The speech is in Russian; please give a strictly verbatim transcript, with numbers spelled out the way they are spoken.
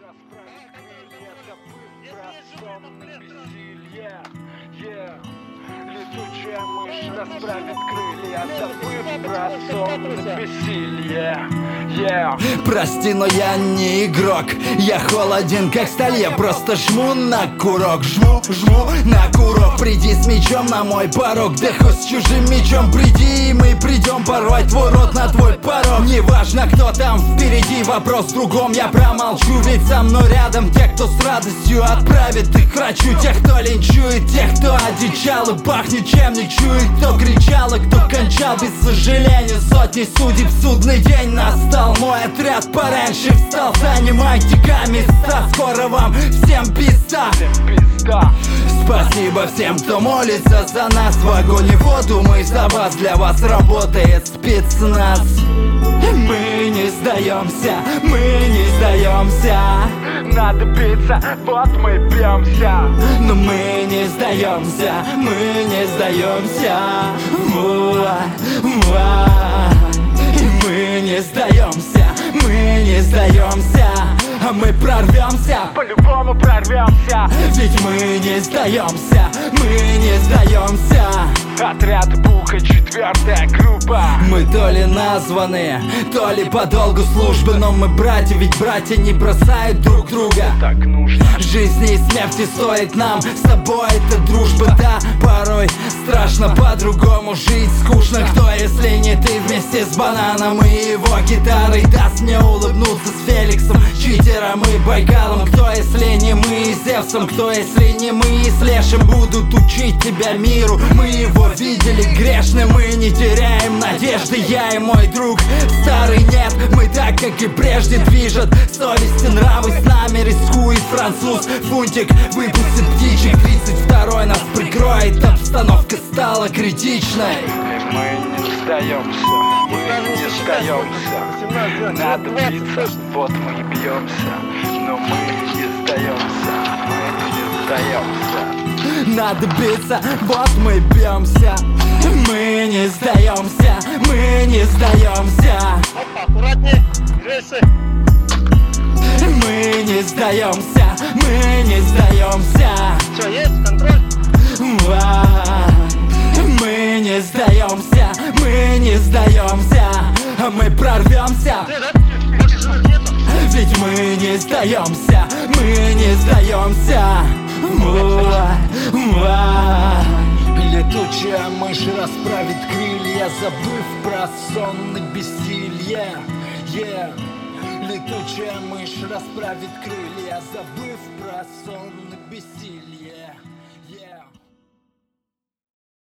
расправить крылья, забыв про сон и бессилье. Yeah. Летучая мышь расправит крылья, забыв про сон и бессилье. Yeah. Прости, но я не игрок. Я холоден, как сталь. Я просто жму на курок. Жму, жму на курок. Приди с мечом на мой порог. Да хоть с чужим мечом приди, и мы придем порвать твой рот на твой порог. Неважно, кто там впереди, вопрос в другом. Я промолчу, ведь со мной рядом те, кто с радостью отправит их врачу. Тех, кто линчует, тех, кто одичал и пахнет чем не чует. Кто кричал и кто кончал без сожаления. Сотни судеб, судный день настал. Мой отряд пораньше встал. Занимайте-ка места, скоро вам всем пизда. Спасибо всем, кто молится за нас. В огонь и воду мы за вас, для вас работает спецназ. Мы не сдаемся, мы не сдаемся. Надо биться, вот мы бьемся. Но мы не сдаемся, мы не сдаемся. Во, во. И мы не сдаемся, мы не сдаемся. А мы прорвемся, по-любому прорвемся. ведь мы не сдаемся, мы не сдаемся. Отряд Буха, четвертая группа. Мы то ли названы, то ли по долгу службы. Но мы братья, ведь братья не бросают друг друга. Так нужно. Жизни и смерти стоит нам с тобой это дружба. Да, порой страшно по-другому жить, скучно. Кто, если не ты вместе с бананом и его гитарой, даст мне улыбнуться с Феликсом, Читером и Байкалом? Кто, если не мы с Зевсом? Кто, если не мы с Лешим будут учить тебя миру? Мы его видели грешным, мы не теряем надежды. Я и мой друг старый нет, мы так, как и прежде, движет совесть и нравы. С нами рискует француз Фунтик, выпустит птичек. Тридцать второй нас прикроет, обстановка стала критичной. И мы не сдаемся, мы не сдаемся. Надо биться, вот мы и бьемся. Но мы не сдаемся, мы не сдаемся. Надо биться, вот мы бьемся. Мы не сдаемся, мы не сдаемся. Аккуратнее, рельсы. Мы не сдаемся, мы не сдаемся. Все, есть, контроль. Мы не сдаемся, мы не сдаемся. А мы прорвемся, Ты, да? Больше живых нету. ведь мы не сдаемся, мы не сдаемся. Летучая мышь расправит крылья, забыв про сон и бессилье. Yeah. Летучая мышь расправит крылья, забыв про сон и бессилье.